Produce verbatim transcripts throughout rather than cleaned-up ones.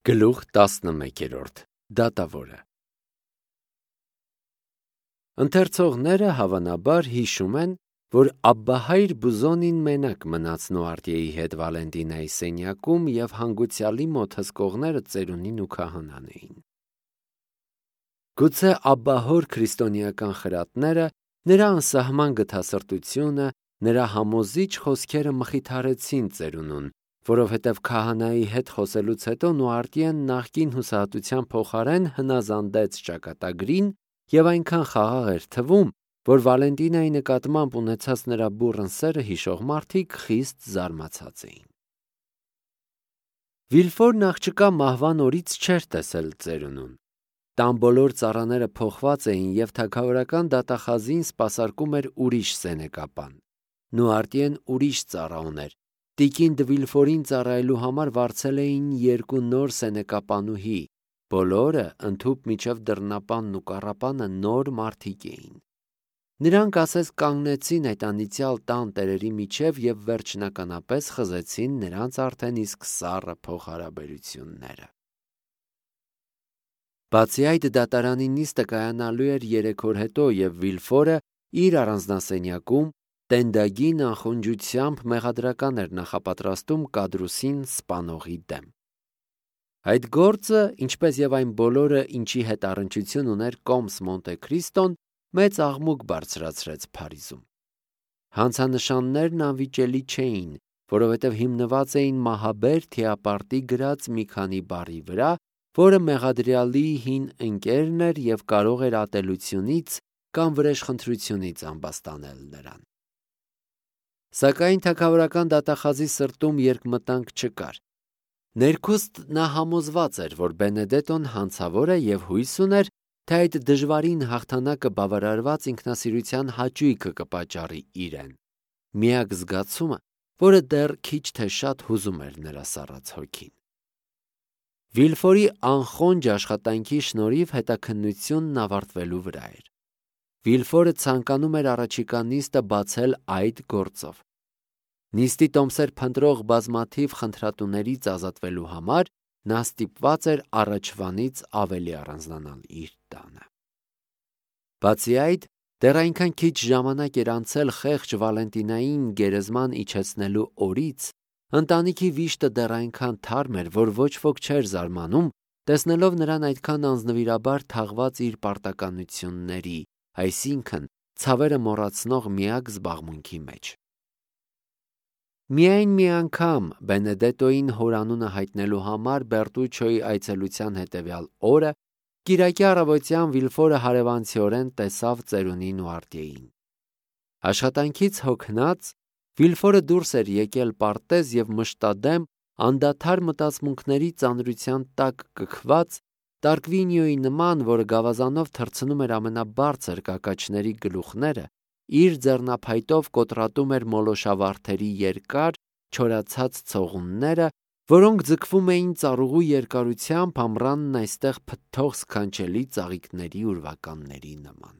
Գլուխ տասնմեկերորդ Դատավորը Ընթերցողները հավանաբար հիշում են, որ Աբբահայր Բուզոնին մենակ մնաց Նոարտիեի հետ Վալենտինայի սենյակում և հանգուցյալի մոտ հսկողները ծերունին ու քահանան էին։ Գուցե Աբբահոր քրիստոնեական խրատները, նրա անսահման գթասրտությունը, նրա համոզիչ խոսքերը մխիթարեցին ծերունուն, որովհետև քահանայի հետ խոսելուց հետո Նոարտիեն նախկին հուսահատության փոխարեն հնազանդեց ճակատագրին և այնքան խաղաղ էր թվում, որ Վալենտինայի նկատմամբ ունեցած նրա բուռն սերը հիշող մարդիկ խիստ զարմացած էին։ Վիլֆորն աղջկա մահվան օրից չէր տեսել ծերունուն։ Տան բոլոր ծառաները փոխված էին և թագավորական դատախազին սպասարկում էր ուրիշ սենեկապան։ Նոարտիեն ուրիշ ծառա ուներ։ Տիկին Դը Վիլֆորին ծառայելու համար վարձել էին երկու նոր սենեկապանուհի, բոլորը ընդհուպ մինչև դռնապանն ու կառապանը նոր մարդիկ էին։ Նրանք ասես կանգնեցին այդ անիծյալ տան տերերի միջև և վերջնականապես խզեցին նրանց արդեն իսկ սառը փոխհարաբերությունները։ Բացի այդ, դատարանի նիստը կայանալու էր երեք օր հետո, և Վիլֆորը իր առանձնասենյակում տենդագի նախունջությամբ մեղադրական էր նախապատրաստում Կադրուսին սպանողի դեմ։ Այդ գործը, ինչպես և այն բոլորը, ինչի հետ առնչություն ուներ կոմս Մոնտե Քրիստոն, մեծ աղմուկ բարձրացրեց Փարիզում։ Հանցանշաններն անվիճելի չէին, որովհետև հիմնված էին մահաբեր թիապարտի գրած մի քանի բառի վրա, որը մեղադրյալի հին ընկերն էր և կարող էր ատելությունից կամ վրեժխնդրությունից ամբաստանել նրան։ Սակայն թագավորական դատախազի սրտում երկմտանք չկար։ Ներքուստ նա համոզված էր, որ Բենեդետոն հանցավոր է և հույս ուներ, թե այդ դժվարին հաղթանակը բավարարված ինքնասիրության հաճույքը կպատճառի իրեն, միակ զգացումը, որը դեռ քիչ թե շատ հուզում էր նրա սառած հոգին։ Վիլֆորի անխոնջ աշխատանքի շնորհիվ հետաքննությունն ավարտվելու վրա էր։ Վիլֆորը ցանկանում էր առաջիկա նիստը բացել այդ գործով։ Նիստի տոմսեր փնտրող բազմաթիվ խնդրատուներից ազատվելու համար նա ստիպված էր առաջվանից ավելի առանձնանալ իր տանը։ Բացի այդ, դեռ այնքան քիչ ժամանակ էր անցել խեղճ Վալենտինային գերեզման իջեցնելու օրից, ընտանիքի վիշտը դեռ այնքան թարմ էր, որ ոչ ոք չէր զարմանում, տեսնելով նրան այդքան անձնվիրաբար թաղված իր պարտականությունների, այսինքն ցավերը մոռացնող միակ զբաղմունքի մեջ։ Միայն մի անգամ Բենեդետոյին հորանունը հայտնելու համար Բերտուչոյի այցելության հետևյալ օրը կիրակի առավոտյան Վիլֆորը հարևանցիորեն տեսավ ծերունի Նոարտիեին։ Աշխատանքից հոգնած Վիլֆորը դուրս էր եկել պարտեզ և մշտադեմ անդադար մտածմունքների ծանրության տակ կքված Տարկվինիոյի նման, որը գավազանով թռցնում էր ամենաբարձր կակաչների գլուխները, իր ձեռնափայտով կոտրատում էր մոլոշավարդերի երկար, չորացած ցողունները, որոնք ձգվում էին ծառուղու երկարությամբ ամռանն այստեղ փթթող սքանչելի ծաղիկների ուրվականների նման։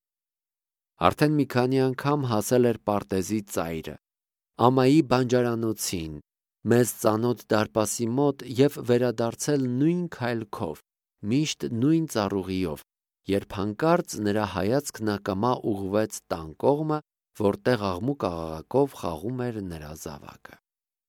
Արդեն մի քանի անգամ հասել էր պարտեզի ծայրը, ամայի բանջարանոցին, մեզ ծանոթ դարպասի մոտ և վերադարձել նույն քայլքով, միշտ նույն ծառուղիով, երբ հանկարծ նրա հայացքն ակամա ուղղվեց տան կողմը, որտեղ աղմուկ-աղաղակով խաղում էր նրա զավակը։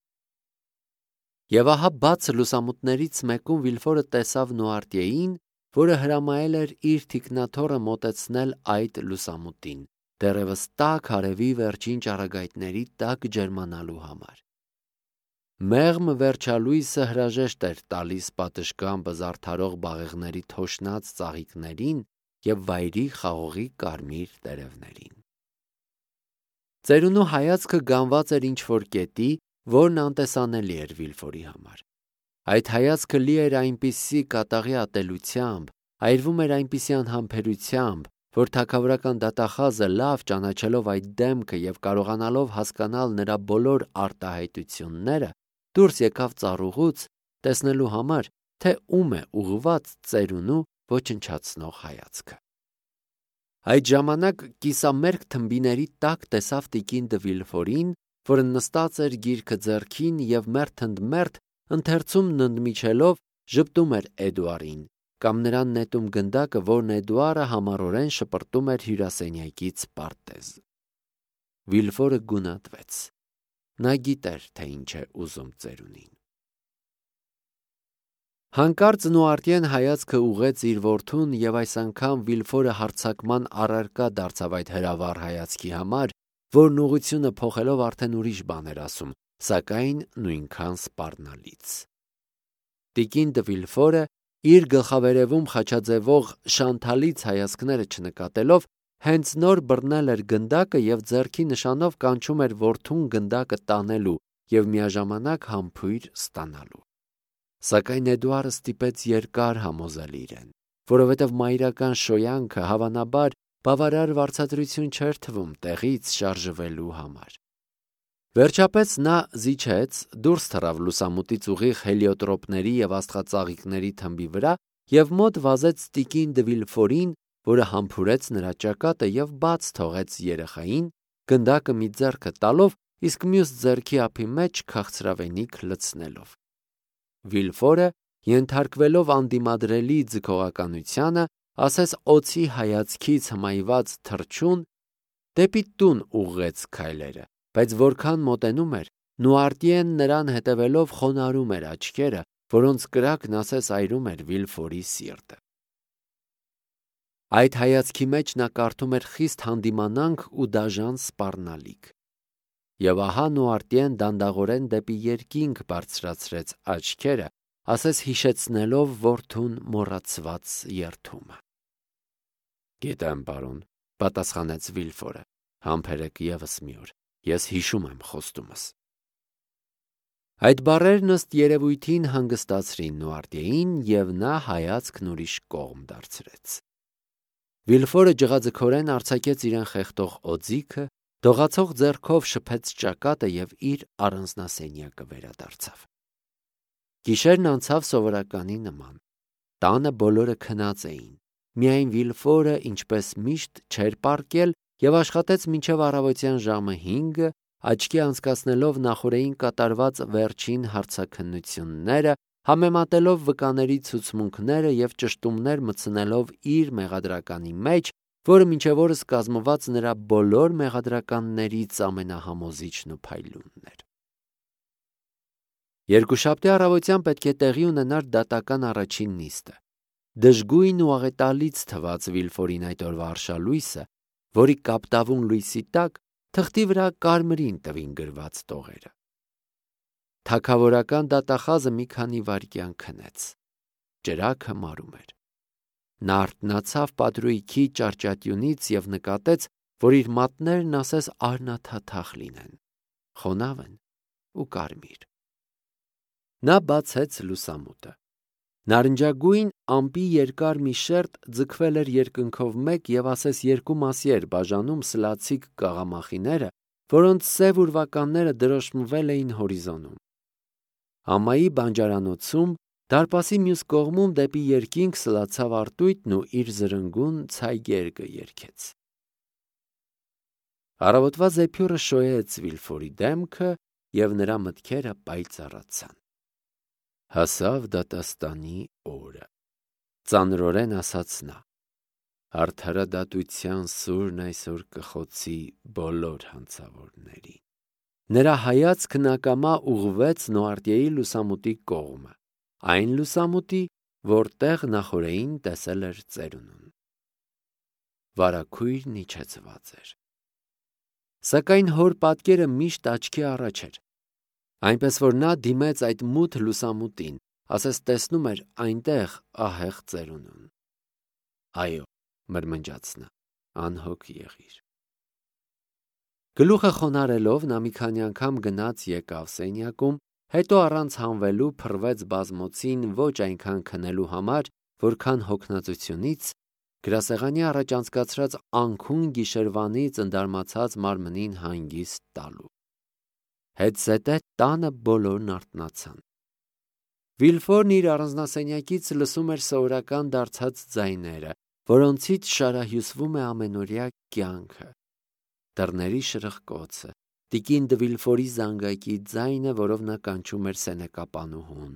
Եվ ահա բաց լուսամուտներից մեկում Վիլֆորը տեսավ Նոարտիեին, որը հրամայել էր իր թիկնաթոռը մոտեցնել այդ լուսամուտին, դեռևս տաք արևի վերջին ճառագայթների տակ ջերմանալու համար։ Մեղմ վերջալույսը հրաժեշտ էր տալիս պատշգամբը զարդարող բաղեղների թոշնած ծաղիկներին և վայրի խաղողի կարմիր տերևներին։ Ծերունու հայացքը գանված էր ինչ-որ կետի, որն անտեսանելի էր Վիլֆորի համար։ Այդ հայացքը լի էր այնպիսի կատաղի ատելությամբ, այրվում էր այնպիսի անհամբերությամբ, որ թագավորական դատախազը լավ ճանաչելով այդ դեմքը և կարողանալով հասկանալ նրա բոլոր արտահայտությունները, դուրս եկավ ծառուղուց, տեսնելու համար, թե ում է ուղղված ծերունու ոչնչացնող հայացքը։ Այդ ժամանակ կիսամերկ թմբիների տակ տեսավ տիկին Դը Վիլֆորին, որը նստած էր գիրքը ձեռքին և մերթ ընդ մերթ ընթերցում ընդմիջելով ժպտում էր Էդուարին, կամ նրան նետում գնդակը, որն Էդուարը համառորեն շպրտում էր հյուրասենյակից պարտեզ։ Վիլֆորը գունատվեց։ Նա գիտեր, թե ինչ է ուզում ծերունին։ Հանկարծ Նուարտիեն հայացքը ուղղեց իր որդուն, և այս անգամ Վիլֆորը հարձակման առարկա դարձավ այդ հրավառ հայացքի համար, որն ուղղությունը փոխելով արդեն ուրիշ բան էր ասում, սակայն նույնքան սպառնալից։ Տիկին դը Վիլֆորը, իր գլխավերևում խաչաձևող շանթալից հայացքները չնկատելով, հենց նոր բռնել էր գնդակը և ձեռքի նշանով կանչում էր որդուն գնդակը տանելու և միաժամանակ համբույր ստանալու։ Սակայն Էդուարը ստիպեց երկար համոզել իրեն, որովհետև մայրական շոյանքը հավանաբար բավարար վարձատրություն չէր թվում տեղից շարժվելու համար։ Վերջապես նա զիջեց, դուրս թռավ լուսամուտից ուղիղ հելիոտրոպների և աստղածաղիկների թմբի վրա և մոտ վազեց տիկին դը Վիլֆորին, որը համբուրեց նրա ճակատը և բաց թողեց երեխային, գնդակը մի ձեռքը տալով, իսկ մյուս ձեռքի ափի մեջ քաղցրավենիք լցնելով։ Վիլֆորը, ենթարկվելով անդիմադրելի ձգողականությանը, ասես օձի հայացքից հմայված թռչուն, դեպի տուն ուղղեց քայլերը, բայց որքան մոտենում էր, Նուարտիեն նրան հետևելով խոնարհում էր աչքերը, որոնց կրակն ասես այրում էր Վիլֆորի սիրտը։ Այդ հայացքի մեջ նա կարդում էր խիստ հանդիմանանք ու դաժան սպառնալիք։ Եվ ահա Նուարտիեն դանդաղորեն դեպի երկինք բարձրացրեց աչքերը, ասես հիշեցնելով որդուն մոռացված երդումը։ Գիտեմ, պարոն, պատասխանեց Վիլֆորը, համբերեք ևս մի օր, ես հիշում եմ խոստումս։ Այդ բառերն ըստ երևույթին հանգստացրին Նուարտիեին, և նա հայացքն ուրիշ կողմ դարձրեց։ Վիլֆորը ջղաձգորեն արձակեց իրեն խեղդող օձիքը, դողացող ձեռքով շփեց ճակատը և իր առանձնասենյակը վերադարձավ։ Գիշերն անցավ սովորականի նման։ Տանը բոլորը քնած էին։ Միայն Վիլֆորը, ինչպես միշտ, չէր պառկել և աշխատեց մինչև առավոտյան ժամը հինգը, աչքի անցկացնելով նախօրեին կատարված վերջին հարցաքննությունները, համեմատելով վկաների ցուցմունքները և ճշտումներ մտցնելով իր մեղադրականի մեջ, որը մինչև օրս կազմված նրա բոլոր մեղադրականներից ամենահամոզիչն ու փայլունն էր։ Երկուշաբթի առավոտյան պետք է տեղի ունենար դատական առաջին նիստը։ Դժգույն ու աղետալից թվաց Վիլֆորին այդ օրվա արշալույսը, որի կապտավուն լույսի տակ թղթի վրա կարմրին տվին գրված տողերը։ Թագավորական դատախազը մի քանի վայրկյան քնեց։ Ճրագը մարում էր։ Նա արթնացավ պատրույքի ճարճատյունից և նկատեց, որ իր մատներն ասես արնաթաթախ լինեն, խոնավ են ու կարմիր։ Նա բացեց լուսամուտը։ Նարնջագույն ամպի երկար մի շերտ ձգվել էր երկնքով մեկ և ասես երկու մասի էր բաժանում սլացիկ կաղամախիները, որոնց սև ուրվականները դրոշմվել էին հորիզոնում։ Ամայի բանջարանոցում, դարպասի մյուս կողմում դեպի երկինք սլացավ արտույտն ու իր զրնգուն ցայգերգը երգեց։ Առավոտվա զեփյուռը շոյեց Վիլֆորի դեմքը, և նրա մտքերը պայծառացան։ Հասավ դատաստանի օրը, ծանրորեն ասաց նա, արդարադատության սուրն այսօր կխոցի բոլոր հանցավորներին։ Նրա հայացքն ակամա ուղղվեց Նուարտիեի լուսամուտի կողմը, այն լուսամուտի, որտեղ նախօրեին տեսել էր ծերունուն։ Վարագույրն իջեցված էր։ Սակայն հոր պատկերը միշտ աչքի առաջ էր, այնպես որ նա դիմեց այդ մութ լուսամուտին, ասես տեսնում էր այնտեղ ահեղ ծերունուն։ Այո, մրմնջաց նա, անհոգ եղիր։ Գլուխը խոնարհելով նա մի քանի անգամ գնաց եկավ սենյակում, հետո առանց հանվելու փռվեց բազմոցին ոչ այնքան քնելու համար, որքան հոգնածությունից, գրասեղանի առաջ անցկացրած անքուն գիշերվանից ընդարմացած մարմնին հանգիստ տալու։ Հետզհետե տանը բոլորն արթնացան։ Վիլֆորն իր առանձնասենյակից լսում էր սովորական դարձած ձայները, որոնցից շարահյուսվում է ամենօրյա կյանքը։ Դռների շրխկոցը, տիկին դը Վիլֆորի զանգակի ձայնը, որով նա կանչում էր սենեկապանուհուն,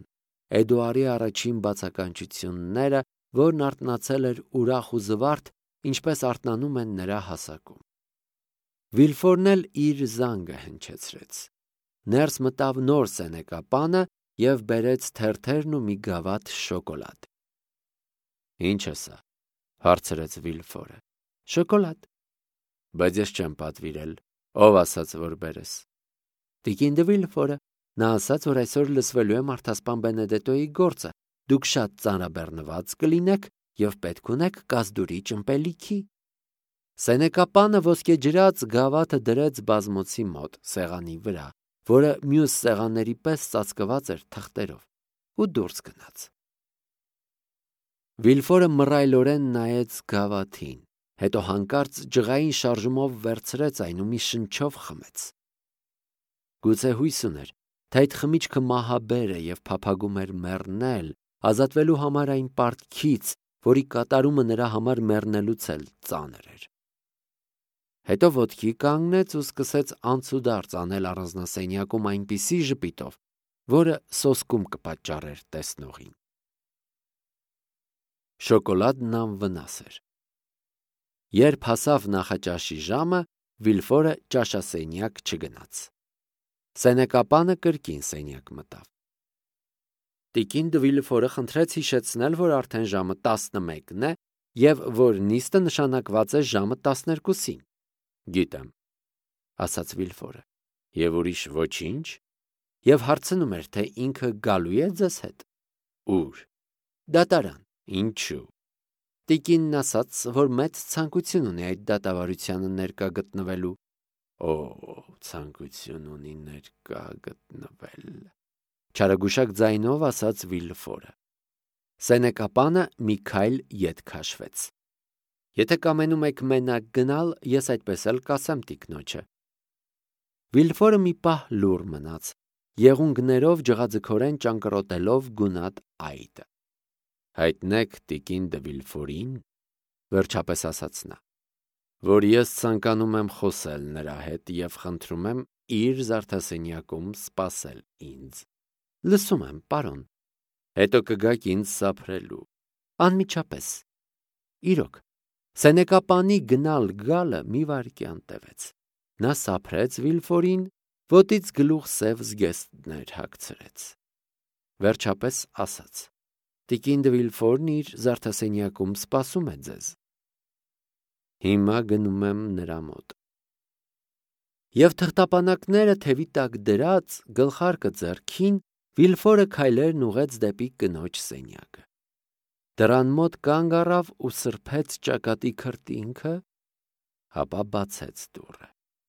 Էդուարի առաջին բացականչությունները, որն արթնացել էր ուրախ ու զվարթ, ինչպես արթնանում են նրա հասակում։ Վիլֆորն էլ իր զանգը հնչեցրեց։ Ներս մտավ նոր սենեկապանը և բերեց թերթերն ու մի գավաթ շոկոլադ։ Ի՞նչ է սա, հարցրեց Վիլֆորը։ Շոկոլադ։ Բայց ես չեմ պատվիրել, ով ասաց, որ բերես։ Տիկին դե Վիլֆորը, նա ասաց, որ այսօր լսվելու է մարդասպան Բենեդետոյի գործը, դուք շատ ծանրաբեռնված կլինեք և պետք ունեք կազդուրի ըմպելիքի։ Սենեկապանը ոսկեջրած գավաթը դրեց բազմոցի մոտ սեղանի վրա, որը մյուս սեղանների պես ծածկված էր թղթերով, ու դուրս գնաց։ Վիլֆորը մռայլորեն նայեց գավաթին, հետո հանկարծ ջղային շարժումով վերցրեց այն ու մի շնչով խմեց։ Գուցե հույս ուներ, թե այդ խմիչքը մահաբեր է և փափագում էր մեռնել, ազատվելու համար այն պարտքից, որի կատարումը նրա համար մեռնելուց էլ ծանր էր։ Հետո ոտքի կանգնեց ու սկսեց անցուդարձ անել առանձնասենյակում այնպիսի ժպիտով, որը սոսկում կպատճառեր տեսնողին։ Շոկոլադն անվնաս էր։ Երբ հասավ նախաճաշի ժամը, Վիլֆորը ճաշասենյակ չգնաց։ Սենեկապանը կրկին սենյակ մտավ։ Տիկին դե Վիլֆորը խնդրեց հիշեցնել, որ արդեն ժամը տասնմեկն է և որ նիստը նշանակված է ժամը տասներկուսին։ Գիտեմ, ասաց Վիլֆորը, և ուրիշ ոչինչ, և հարցնում էր, թե ինքը գալու է ձեզ հետ։ Ուր։ Դատարան։ Ինչու։ Տիկինն ասաց, որ մեծ ցանկություն ունի այդ դատավարությանը ներկա գտնվելու։ Օ, ցանկություն ունի ներկա գտնվել, չարագուշակ ձայնով ասաց Վիլֆորը։ Սենեկապանը մի քայլ ետ քաշվեց։ Եթե կամենում եք մենակ գնալ, ես այդպես էլ կասեմ տիկնոջը։ Վիլֆորը մի պահ լուռ մնաց, եղունգներով ջղաձգորեն ճանկռոտելով գունատ այտը։ Հայտնեք տիկին դե Վիլֆորին, վերջապես ասաց նա, որ ես ցանկանում եմ խոսել նրա հետ և խնդրում եմ իր զարդասենյակում սպասել ինձ։ Լսում եմ, պարոն։ Հետո կգաք ինձ սափրելու։ Անմիջապես։ Իրոք, սենեկապանի գնալ գալը մի վայրկյան տևեց։ Նա սափրեց Վիլֆորին, ոտից գլուխ սև զգեստներ հագցրեց։ Վերջապես ասաց. Տիկին դե Վիլֆորն իր զարդասենյակում սպասում է ձեզ։ Հիմա գնում եմ նրա մոտ։ Եվ թղթապանակները թևի տակ դրած, գլխարկը ձեռքին, Վիլֆորը քայլերն ուղղեց դեպի կնոջ սենյակը։ Դռան մոտ կանգ առավ ու սրբեց ճակատի քրտինքը, ապա բացեց դուռը։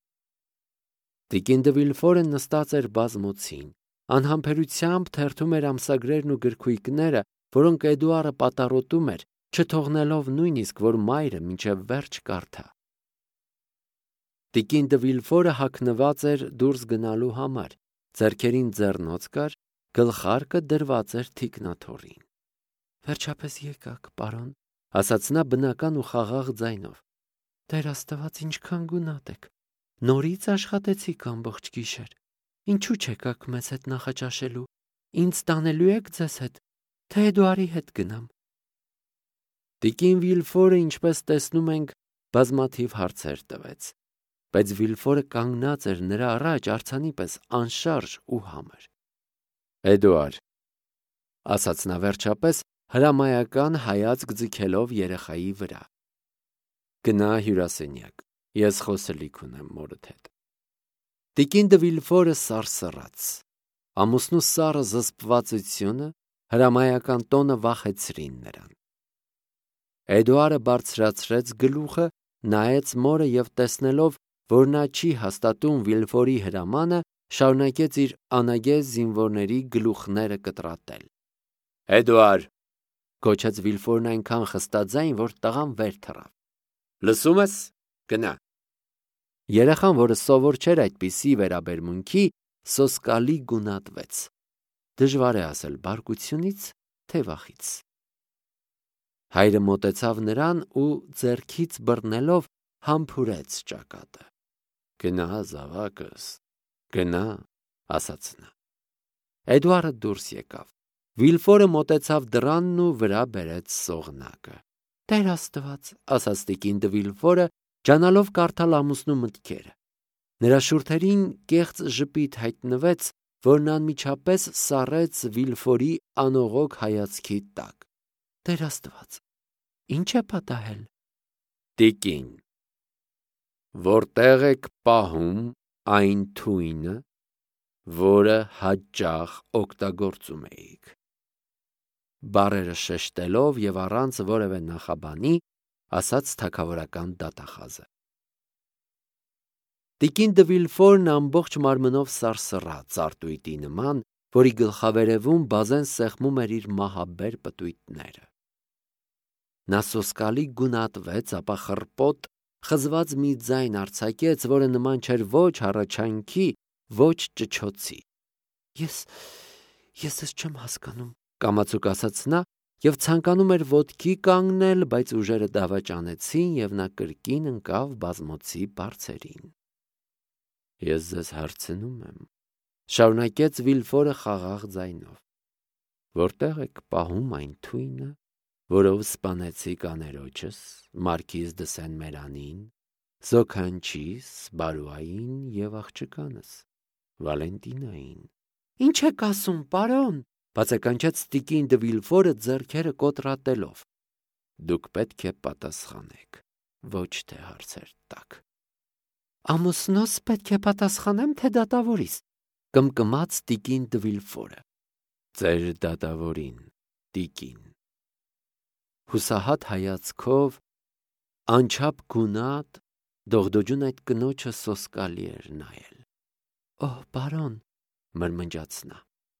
Տիկին դե Վիլֆորը նստած էր բազմոցին, անհամբերությամբ թերթում էր ամսագրերն ու գրքույկները, որոնք Էդուարը պատառոտում էր, չթողնելով նույնիսկ, որ մայրը մինչև վերջ կարդա։ Տիկին դե Վիլֆորը հագնված էր դուրս գնալու համար, ձեռքերին ձեռնոց կար, գլխարկը դրված էր թիկնաթոռին։ Վերջապես եկաք, պարոն, ասաց նա բնական ու խաղաղ ձայնով։ Տեր Աստված, ինչքան գունատ եք։ Նորից աշխատեցիք ամբողջ գիշեր։ Ինչու չեկաք մեզ հետ նախաճաշելու։ Ինձ տանելու եք ձեզ հետ, թե Էդուարի հետ գնամ։ Տիկին Վիլֆորը, ինչպես տեսնում ենք, բազմաթիվ հարցեր տվեց, բայց Վիլֆորը կանգնած էր նրա առաջ արձանի պես անշարժ ու համր։ Էդուար, ասաց նա վերջապես, հրամայական հայացք ձգելով երեխայի վրա։ Գնա հյուրասենյակ, ես խոսելիք ունեմ մորդ հետ։ Տիկին դե Վիլֆորը սարսռաց։ Ամուսնու սառը զսպվածությունը, հրամայական տոնը վախեցրին նրան։ Էդուարը բարձրացրեց գլուխը, նայեց մորը և տեսնելով, որ նա չի հաստատում Վիլֆորի հրամանը, շարունակեց իր անագեզ զինվորների գլուխները կտրատել։ Էդուար, գոչեց Վիլֆորն այնքան խստաձայն, որ տղան վեր թռավ։ Լսում ես, գնա։ Երեխան, որը սովոր չէր այդպիսի վերաբերմունքի, սոսկալի գունատվեց։ Դժվար է ասել բարկությունից, թե վախից։ Հայրը մոտեցավ նրան ու ձեռքից բռնելով համբուրեց ճակատը։ Գնա, զավակս, գնա, ասաց նա։ Էդուարը դուրս եկավ։ Վիլֆորը մոտեցավ դռանն ու վրա բերեց սողնակը։ «Տեր Աստված», ասաց տիկին դը Վիլֆորը, ջանալով կարդալ ամուսնու մտքերը։ Նրա շուրթերին կեղծ ժպիտ հայտնվեց, որն անմիջապես սառեց Վիլֆորի անողոք հայացքի տակ։ «Տեր Աստված, ի՞նչ է պատահել»։ «Տիկին, որտեղ եք պահում այն թույնը, որը հաճախ օգտագործում էիք»։ Բառերը շեշտելով եւ առանց որևէ նախաբանի, ասաց թագավորական դատախազը։ Տիկին դը Վիլֆորն ամբողջ մարմնով սարսռաց արտույտի նման, որի գլխավերևում բազեն սեղմում էր իր մահաբեր պտույտները։ Նա սոսկալի գունատվեց, ապա խռպոտ, խզված մի ձայն արձակեց, որը նման չէր ոչ հառաչանքի, ոչ ճչոցի։ «Ես, ես ես չեմ հասկանում», կամացուկ ասաց նա և ցանկանում էր ոտքի կանգնել, բայց ուժերը դավաճանեցին և նա կրկին ընկավ բազմոցի բարձերին։ «Ես ձեզ հարցնում եմ», շարունակեց Վիլֆորը խաղաղ ձայնով, «որտեղ եք պահում այն թույնը, որով սպանեցիք աներոջս, մարքիզ դը Սեն-Մերանին, Զոքանչիս, Բարուային և աղջկանս, Վալենտինային»։ «Ինչ եք ասում, պարոն», բացականչեց տիկին դը Վիլֆորը ձեռքերը կոտրատելով։ «Դուք պետք է պատասխանեք, ոչ թե հարցեր տաք»։ «Ամուսնոս պետք է պատասխանեմ, թե դատավորիս», կմկմաց տիկին դը Վիլֆորը։ «Ձեր դատավորին, տիկին»։ Հուսահատ հայացքով, անչափ գունատ, դողդոջուն այդ կնոջը սոսկալի էր նայել։ «Օհ, պարոն», մրմնջաց նա։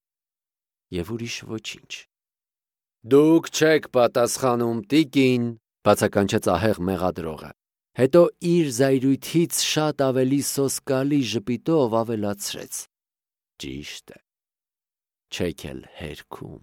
Եվ ուրիշ ոչինչ։ «Դուք չեք պատասխանում, տիկին», բացականչեց ահեղ մեղադրողը, հետո իր զայրույթից շատ ավելի սոսկալի ժպիտով ավելացրեց. «Ճիշտ է, չեք էլ հերքում»։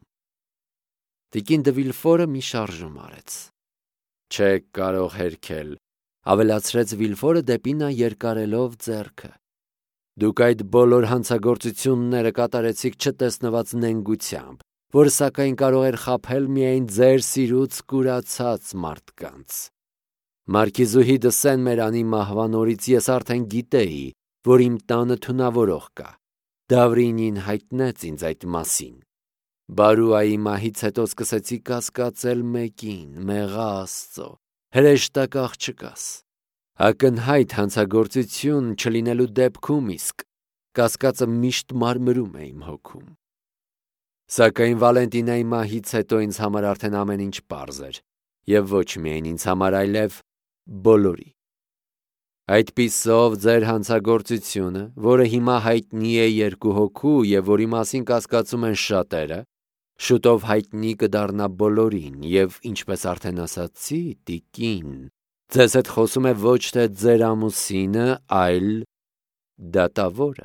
Տիկին դը Վիլֆորը մի շարժում արեց։ «Չեք կարող հերքել», ավելացրեց Վիլֆորը դեպի նա երկարելով ձեռքը։ «Դուք այդ բոլոր հանցագործությունները կատարեցիք չտեսնված նենգությամբ, որը սակայն կարող էր խաբել միայն ձեր սիրուց կուրացած մարդկանց։ Մարքիզուհի դը Սեն-Մերանի մահվան օրից ես արդեն գիտեի, որ իմ տանը թունավորող կա։ Դավրինին հայտնեց ինձ այդ մասին։ Բարուայի մահից հետո սկսեցի կասկածել մեկին, մեղա Աստծո, հրեշտակ աղջկաս։ Ակնհայտ հանցագործություն չլինելու դեպքում իսկ կասկածը միշտ մարմրում է իմ հոգում։ Սակայն Վալենտինայի մահից հետո ինձ համար արդեն ամեն ինչ պարզ էր, և ոչ միայն ինձ համար, այլև բոլորի։ Այդպիսով ձեր հանցագործությունը, որը հիմա հայտնի է երկու հոգու և որի մասին կասկածում են շատերը, շուտով հայտնի կդառնա բոլորին, և ինչպես արդեն ասացի, տիկին, ձեզ հետ խոսում է ոչ թե ձեր ամուսինը, այլ դատավորը։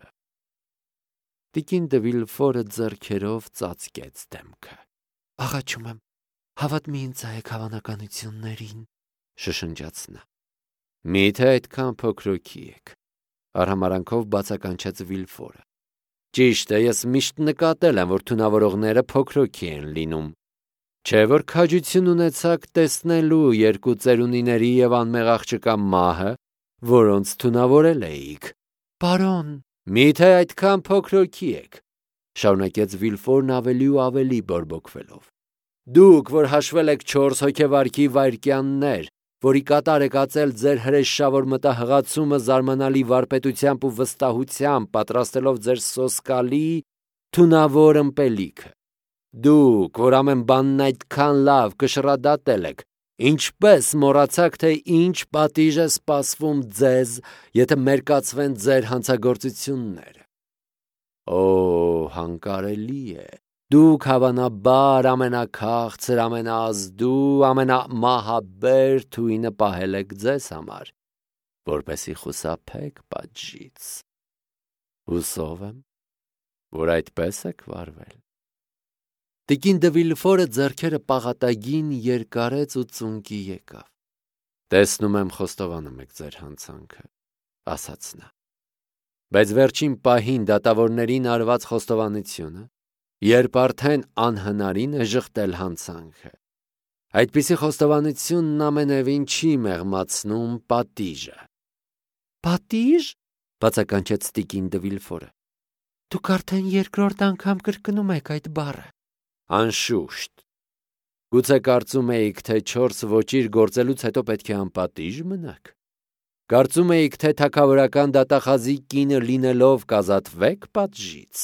Տիկին դը Վիլֆորը ձեռքերով ծածկեց դեմքը։ «Աղաչում եմ, հավատ մի ընծայեք հավանականություններին», շշնջաց նա։ «Միթե այդքան փոքրոքի եք», արհամարանքով բացականչեց Վիլֆորը։ «Ճիշտ է, ես միշտ նկատել եմ, որ թունավորողները փոքրոքի են լինում։ Չէ՞ որ քաջություն ունեցաք տեսնելու երկու ծերունիների և անմեղ աղջկա մահը, որոնց թունավորել էիք»։ «Պարոն», «Միթե այդքան փոքրոքի եք», շարունակեց Վիլֆորն ավելի ու ավելի բորբոքվելով։ «Դուք, որ հաշվել եք չորս հոգեվարքի վայրկյաններ, որի կատար եք ածել ձեր հրեշավոր մտահղացումը զարմանալի վարպետությամբ ու վստահությամբ պատրաստելով ձեր սոսկալի, թունավոր ըմպելիքը։ Դուք, որ ամեն բանն այդքան լավ կշռադատել եք, ինչպե՞ս մոռացաք, թե ինչ պատիժ է սպասվում ձեզ, եթե մերկացվեն ձեր հանցագործությունները։ Օ, հանկարելի է, դուք հավանաբար ամենաքաղցր, ամենաազդու, ամենամահաբեր թույնը պահել եք ձեզ համար, որպեսզի խուսափեք պատժից։ Հուսով եմ, որ այդպես եք վարվել։ Տիկին դը Վիլֆորը ձեռքերը պաղատագին երկարեց ու ծունկի եկավ։ Տեսնում եմ խոստովանում եք ձեր հանցանքը, ասաց նա։ Բայց վերջին պահին դատավորներին արված խոստովանությունը երբ արդեն անհնարին է ժխտել հանցանքը։ Այդպիսի խոստովանությունն ամենևին չի մեղմացնում պատիժը։ Պատիժ, բացականչեց տիկին դը Վիլֆորը։ Դուք արդեն երկրորդ անգամ կրկնում եք այդ բառը։ Անշուշտ։ Գուցե կարծում էիք, թե չորս ոճիր գործելուց հետո պետք է անպատիժ մնաք։ Կարծում էիք, թե թագավորական դատախազի կինը լինելով կազատվեք պատժից։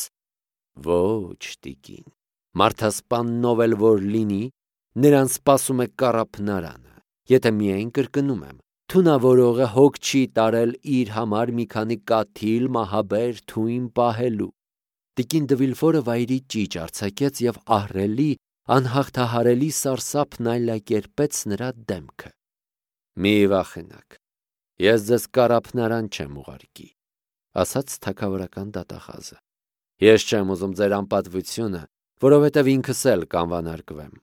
Ոչ, տիկին, մարդասպաննով էլ որ լինի, նրան սպասում է կառափնարանը, եթե միայն կրկնում եմ, թունավորողը հոգ չի տարել իր համար մի քանի կաթիլ մահաբեր թույն պահելու։ Տիկին դը Վիլֆորը վայրի ճիճ արձակեց և ահռելի, անհաղթահարելի սարսափն այլակերպեց նրա դեմքը։ Մի վախենաք, ես ձեզ կառափնարան չեմ ուղարկի, ասաց թագավորական դատախազը։ Ես չեմ ուզում ձեր անպատվությունը, որովհետև ինքս էլ կանվանարկվեմ։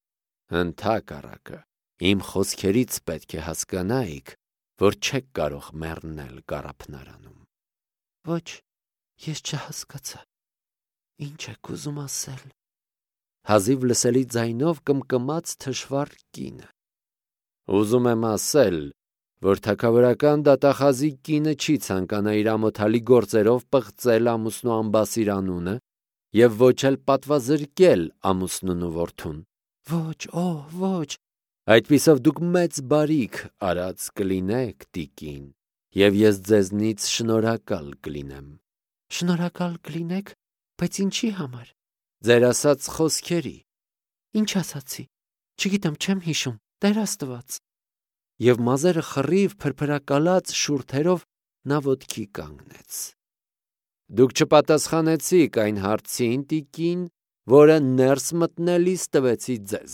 Ընդհակառակը, իմ խոսքերից պետք է հասկանայիք, որ չեք կարող մեռնել կառափնարանում։ Ոչ, ես չհասկացա։ Ինչ եք ուզում ասել։ Հազիվ լսելի ձայնով կմկմաց թշվառ կինը։ Ուզում եմ ասել, որ թագավորական դատախազի կինը չի ցանկանա իր ամոթալի գործերով պղծել ամուսնու անբասիր անունը և ոչ էլ պատվազրկել ամուսնուն ու որդուն։ Ոչ, օ, ոչ, այդպիսով դուք մեծ բարիք արած կլինեք, տիկին, և ես ձեզնից շնորհակալ կլինեմ։ Շնորհակալ կլինեք, բայց ինչի համար։ Ձեր ասած խոսքերի։ Ինչ ասացի։ Չգիտեմ, չեմ հիշում, Տեր Աստված։ Եվ մազերը խռիվ փրփրակալած շուրթերով նա ոտքի կանգնեց։ Դուք չպատասխանեցիք այն հարցին, տիկին, որը ներս մտնելիս տվեցի ձեզ։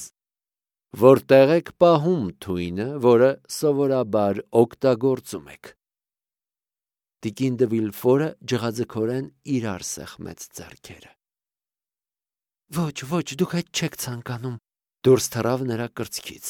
Որտեղ եք պահում թույնը, որը սովորաբար օգտագործում եք։ Տիկին դը Վիլֆորը ջղաձգորեն իրար սեղմեց ձեռքերը։ Ոչ, ոչ, դուք այդ չեք ցանկանում, դուրս թռավ նրա կրծքից։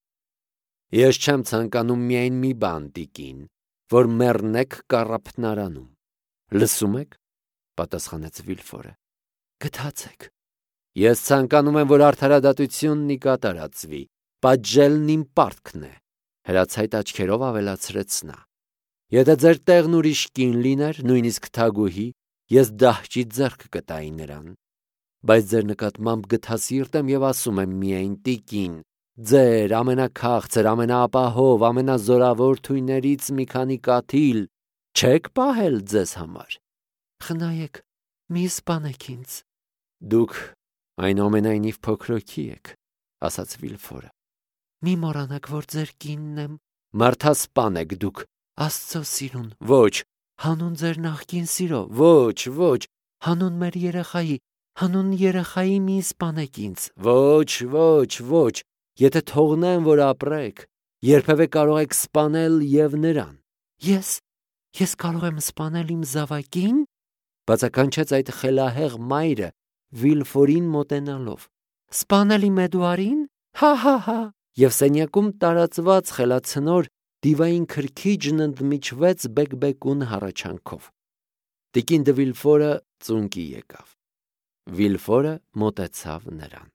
Ես չեմ ցանկանում միայն մի բան, տիկին, որ մեռնեք կառափնարանում։ Լսում եք, պատասխանեց Վիլֆորը։ Գթացեք։ Ես ցանկանում եմ, որ արդարադատությունն ի կատարածվի, պատժելն իմ պարտքն է, հրացայտ աչքերով ավելացրեց նա։ Եթե ձեր տեղն ուրիշ կին լիներ, նույնիսկ թագուհի, ես դահճի ձեռք կտայի նրան։ Բայց ձեր նկատմամբ գթասիրտ եմ և ասում եմ միայն, տիկին, ձեր ամենաքաղցր, ամենաապահով, ամենազորավոր թույներից մի քանի կաթիլ չեք պահել ձեզ համար։ Խնայեք, մի սպանեք ինձ։ Դուք այնուամենայնիվ փոքրոքի եք, ասաց Վիլֆորը։ Մի մոռանաք, որ ձեր կինն եմ։ Մարդասպան եք դուք, Աստծո սիրուն։ Ոչ, հանուն ձեր նախկին սիրո։ Ոչ, ոչ, հանուն մեր երեխայի, հանուն երեխայի մի սպանեք ինձ։ Ոչ, ոչ, ոչ, եթե թողնեմ, որ ապրեք, երբևէ կարող եք սպանել և նրան։ Ես, ես կարող եմ սպանել իմ զավակին, բացականչեց այդ խելահեղ մայրը Վիլֆորին մոտենալով։ Սպանել իմ Էդուարին։ Հա, հա, հա։ Եվ սենյակում տարածված խելացնոր դիվային քրքիջն ընդմիջվեց բեկբեկուն հառաչանքով։ Տիկին դը Վիլֆորը ծունկի եկավ։ Վիլֆորը մոտեցավ նրան։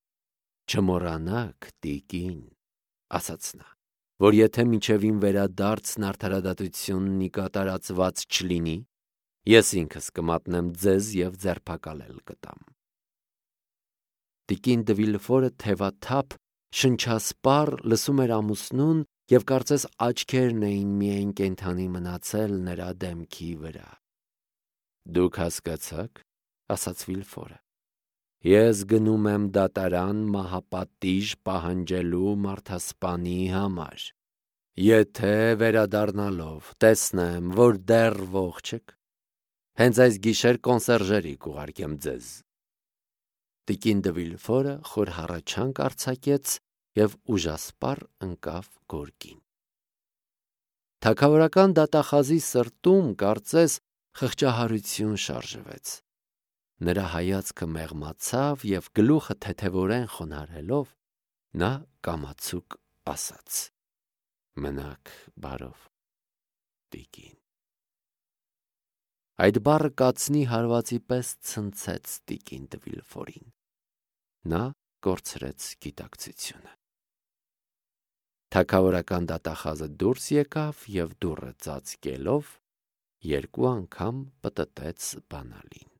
Չմոռանաք, տիկին, ասաց նա, որ եթե մինչևին վերադարձն արդարադատությունն ի կատարածված չլինի, ես ինքս կմատնեմ ձեզ և ձերբակալել կտամ։ Տիկին դը Վիլֆորը թևաթափ, շնչասպառ լսում էր ամուսնուն և կարծես աչքերն էին միայն կենդանի մնացել նրա դեմքի վրա։ Դուք հասկացաք, ասաց Վիլֆորը։ Ես գնում եմ դատարան մահապատիժ պահանջելու մարդասպանի համար։ Եթե վերադառնալով տեսնեմ, որ դեռ ողջ եք, հենց այս գիշեր կոնսերժերի կուղարկեմ ձեզ։ Տիկին դը Վիլֆորը խոր հառաչանք արձակեց և ուժասպառ ընկավ գորգին։ Թագավորական դատախազի սրտում կարծես խղճահարություն շարժվեց։ Նրա հայացքը մեղմացավ և գլուխը թեթևորեն խոնարհելով, նա կամացուկ ասաց. Մնաք բարով, տիկին։ Այդ բառը կացնի հարվածի պես ցնցեց տիկին դե Վիլֆորին։ Նա կորցրեց գիտակցությունը։ Թագավորական դատախազը դուրս եկավ և դուռը ծածկելով երկու անգամ պտտեց բանալին։